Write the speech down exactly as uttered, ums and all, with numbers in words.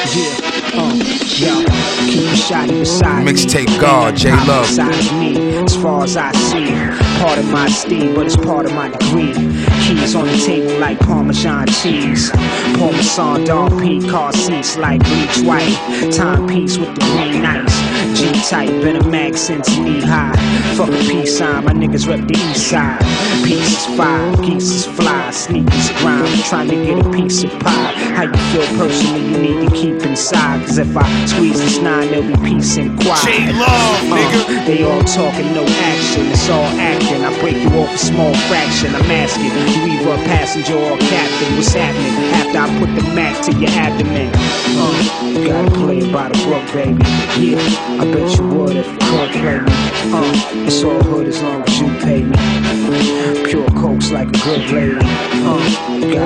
Yeah, uh, yo, keep a shotty beside me. Mixtape God, J Love. Besides me, as far as I see, part of my steam, but it's part of my degree. Keys on the table like Parmesan cheese. Parmesan dog P, car seats like bleach white. Timepiece with the green nights. G-type, been a mag since knee high. Fuck a peace sign, my niggas rep the east side. Pieces five, geese fly, sneakers grind. Trying to get a piece of pie. How you feel personally, you need to keep inside. Cause if I squeeze this nine, there'll be peace and quiet. J Love, nigga. Uh, they all talking, no action. It's all acting. I break you off a small fraction. I'm asking you either a passenger or a captain. What's happening after I put the Mac to your abdomen? Uh, you gotta play it by the book, baby. Yeah, I bet you would if you could play me. Uh, it's all hood as long as you pay me. Pure cokes like a good lady. Uh, you gotta